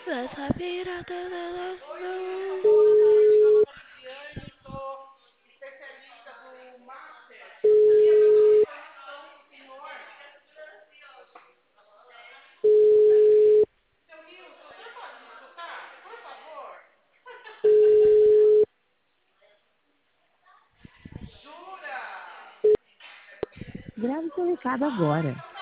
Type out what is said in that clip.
Nessa virada da nossa. Boa tarde, meu nome é Liliane, sou especialista do Master. Queria dar uma informação para o senhor. Seu Nilson, o senhor pode me escutar? Por favor. Jura? Grave seu recado agora.